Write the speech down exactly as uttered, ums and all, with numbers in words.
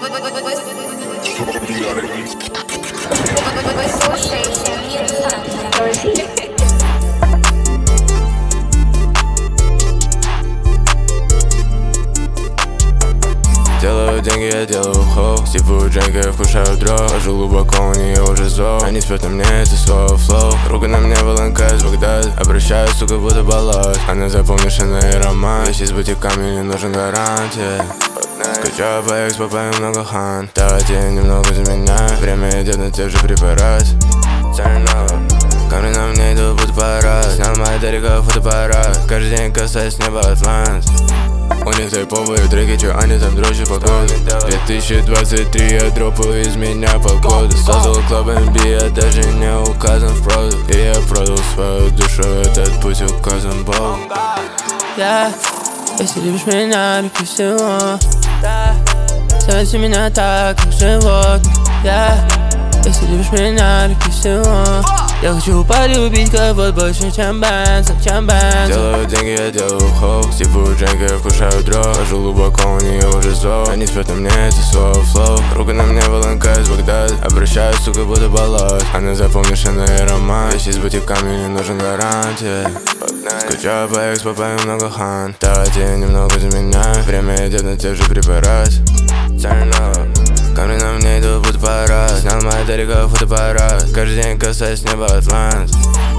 Делаю деньги, я делаю хоу. Сипую джейка, я вкушаю дров. Ложу глубоко, у нее уже зов. Они спят на мне, это слово флоу. Рука на мне, ВЛНК из Багдада. Обращаюсь, сука, будто баллад. Она запомнишь, она и роман. Вещи с бутиками, не нужен гарантия. Скучаю по экс, попаю много хан. Давайте немного заменяю. Время идет на тех же препарат. Камни на мне идут, будто парад. Снял мои далеко фотоаппарат. Каждый день касаясь неба Атлант. У них тайповые треки, чё они там дрочат погоду. две тысячи двадцать три, я дропаю из меня погоду. Создал клуб эн би, я даже не указан в продукт. И я продал свою душу, этот путь указан Богу. Yeah. Если любишь меня, люби всего. Заводи меня так, как живот. Yeah. Если любишь меня, люби всего. Я хочу полюбить кого-то больше, чем Бенза, чем Бенза. Делаю деньги, я делаю хоу. Сипую джейка, я вкушаю дров. Ложу глубоко, у нее уже зов. Они спят на мне, это слово флоу. Рука на мне, ВЛНК из Багдада. Обращаюсь, сука, будто баллад. Она запомнишь, она и роман. Вещи с бутиками, не нужен гарантия. Скучаю по экс, попаю много хан. Давайте немного заменяю. Время идет на тех же препарат. Камни на мне идут, будто парад. Снял мои далеко фотоаппарат. Каждый день касаясь неба Атлант.